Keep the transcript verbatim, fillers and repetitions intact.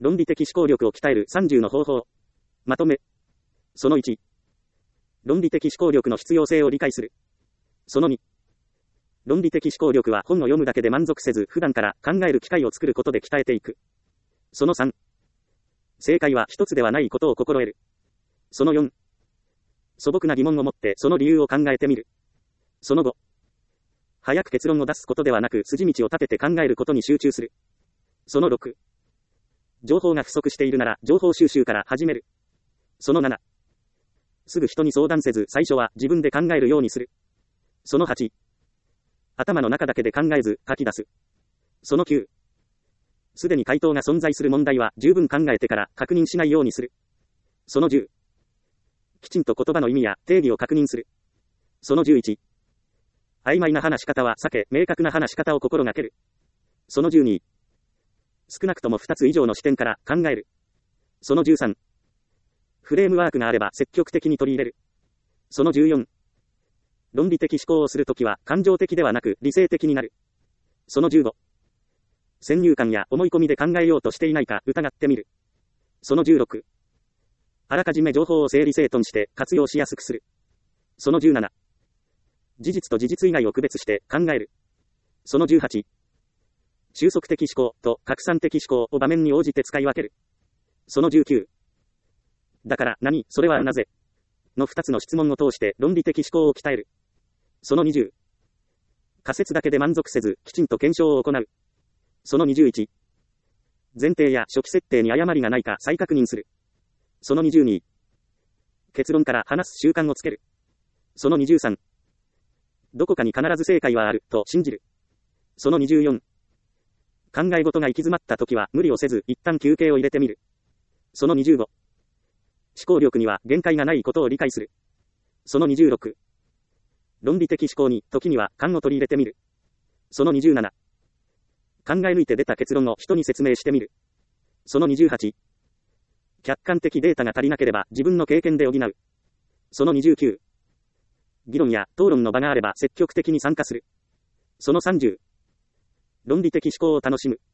論理的思考力を鍛えるさんじゅうの方法。まとめ。そのいち。論理的思考力の必要性を理解する。そのに。論理的思考力は本を読むだけで満足せず、普段から考える機会を作ることで鍛えていく。そのさん。正解は一つではないことを心得る。そのよん。素朴な疑問を持ってその理由を考えてみる。そのご。早く結論を出すことではなく筋道を立てて考えることに集中する。そのろく。情報が不足しているなら情報収集から始める。そのなな。すぐ人に相談せず最初は自分で考えるようにする。そのはち。頭の中だけで考えず書き出す。そのきゅう。すでに回答が存在する問題は十分考えてから確認しないようにする。そのじゅう。きちんと言葉の意味や定義を確認する。そのじゅういち。曖昧な話し方は避け、明確な話し方を心がける。そのじゅうに。少なくともふたつ以上の視点から考える。そのじゅうさん。フレームワークがあれば積極的に取り入れる。そのじゅうよん。論理的思考をするときは感情的ではなく理性的になる。そのじゅうご。先入観や思い込みで考えようとしていないか疑ってみる。そのじゅうろく。あらかじめ情報を整理整頓して活用しやすくする。そのじゅうなな。事実と事実以外を区別して考える。そのじゅうはち。収束的思考と拡散的思考を場面に応じて使い分ける。そのじゅうきゅう。だから何、それはなぜのふたつの質問を通して論理的思考を鍛える。そのにじゅう。仮説だけで満足せずきちんと検証を行う。そのにじゅういち。前提や初期設定に誤りがないか再確認する。そのにじゅうに。結論から話す習慣をつける。そのにじゅうさん。どこかに必ず正解はあると信じる。そのにじゅうよん。考え事が行き詰まった時は無理をせず一旦休憩を入れてみる。そのにじゅうご。思考力には限界がないことを理解する。そのにじゅうろく。論理的思考に時には勘を取り入れてみる。そのにじゅうなな。考え抜いて出た結論を人に説明してみる。そのにじゅうはち。客観的データが足りなければ自分の経験で補う。そのにじゅうきゅう。議論や討論の場があれば積極的に参加する。そのさんじゅう。論理的思考を楽しむ。